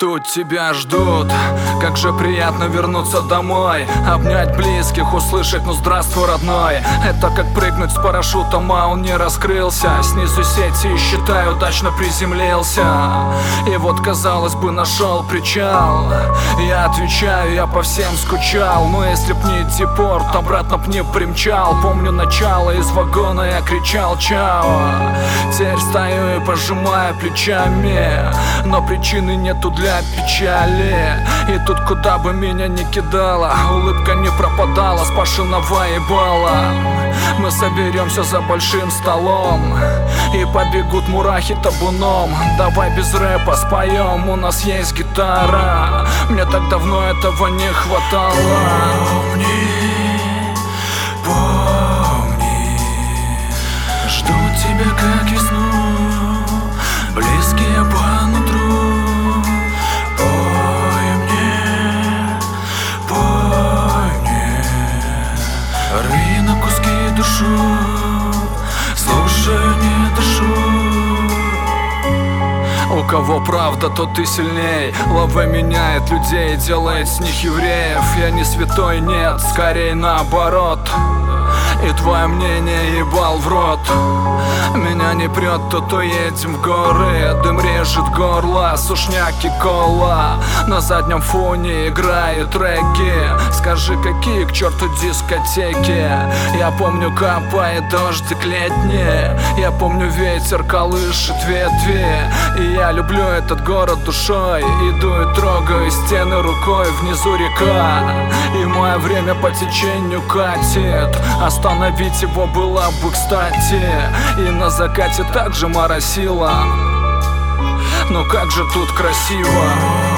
Тут тебя ждут, как же приятно вернуться домой, обнять близких, услышать «ну здравствуй, родной». Это как прыгнуть с парашютом, а он не раскрылся. Снизу сети и считай, удачно приземлился. И вот, казалось бы, нашел причал. Я отвечаю, я по всем скучал. Но если б не идти порт, обратно б не примчал. Помню начало, из вагона я кричал «чао». Теперь стою и пожимаю плечами, но причины нету для печали. И тут куда бы меня ни кидало, улыбка не пропадала, с Пашиного ебала. Мы соберемся за большим столом, и побегут мурахи табуном. Давай без рэпа споем, у нас есть гитара. Мне так давно этого не хватало. Помни, жду тебя как весну, близкие по нутру. Рви на куски душу, слушаю, не дышу. У кого правда, тот и сильней. Лава меняет людей, делает с них евреев. Я не святой, нет, скорее наоборот. И твое мнение ебал в рот. Меня не прет, то едем в горы. Дым режет горло, сушняк и кола. На заднем фоне играют треки. Скажи, какие к черту дискотеки? Я помню, капает дождик летний. Я помню, ветер колышет ветви. И я люблю этот город душой. Иду и трогаю стены рукой, внизу река. И мое время по течению катит. Остановить его было бы кстати. И на закате также моросило. Но как же тут красиво.